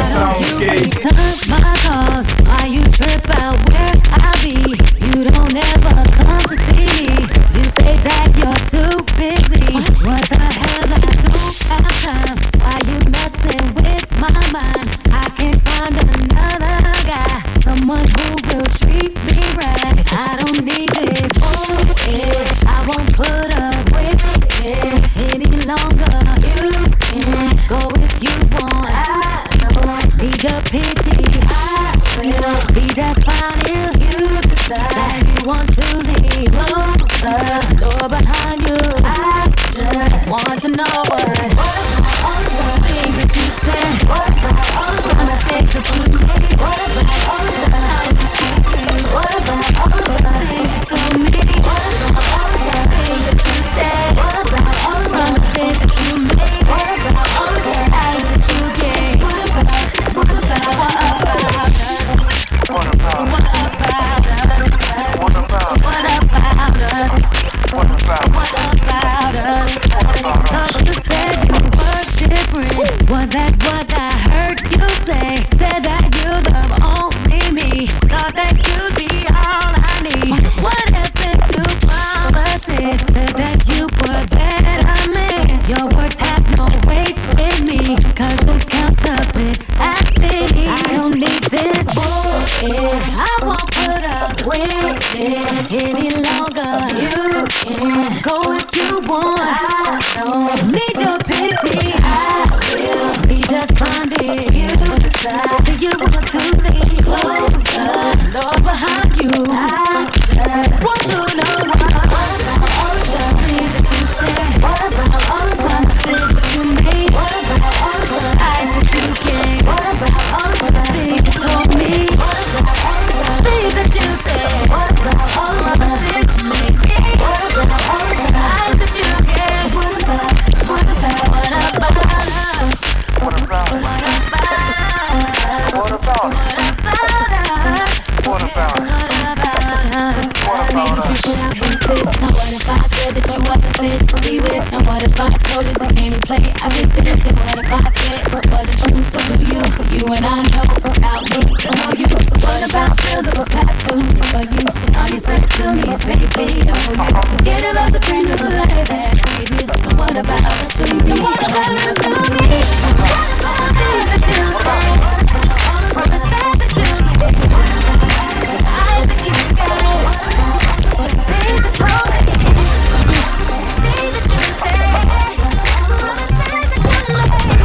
soundscape. Because my cause, why you trip out where I be? You don't ever come to see me. You say that you're too busy. What the hell I do have time? Why you messing with my mind? I can't find another guy, someone who will treat me right. I don't need this bullshit. I won't put up with it any longer. You can go if you want. I don't need your pity. I will be just fine if you decide that you want to leave closer, door behind you. I just want to know what all the things that you said, what about all the mistakes that you made, what about all the lies that you gave, what about all the things you told me, what about all the things that you said, what about all the mistakes that you made, what about all the lies that you gave, what about us? What about us? What about us? What about us? Thought you said you were different. Was that what I heard you say? Said that you love only me. Thought that you'd be all I need. What happened to promises? Said that you were better man. Your words have no weight with me, 'cause you're counterfeit. I see. I don't need this bullshit. I won't put up with it any longer. You can go if you want. I don't need your pity. I will be just fine if you decide that you want to leave closer, door behind you. I just want to know what about all the things that you said, what about all the promises that you made, what about all the lies that you gave, what about all the things you told me, what about all the things that you said, what about all the promises you made me, what about all the lies that you gave, what about us? What about us? What about us? What about us? What about us? What about us? What if I said that you wasn't fit to be with? And what if I told you the game we play? I did this. And what if I said what wasn't true? So do you? You and I know about me, to know you. What about feels of a past due for you? All you said to me is baby, oh you. Forget about the brand new life that I gave you. What about us to me? What about us to me? What about the things that you say? All the promises that you made? The eyes that you got? Things that told me, things that you say, promises that you made.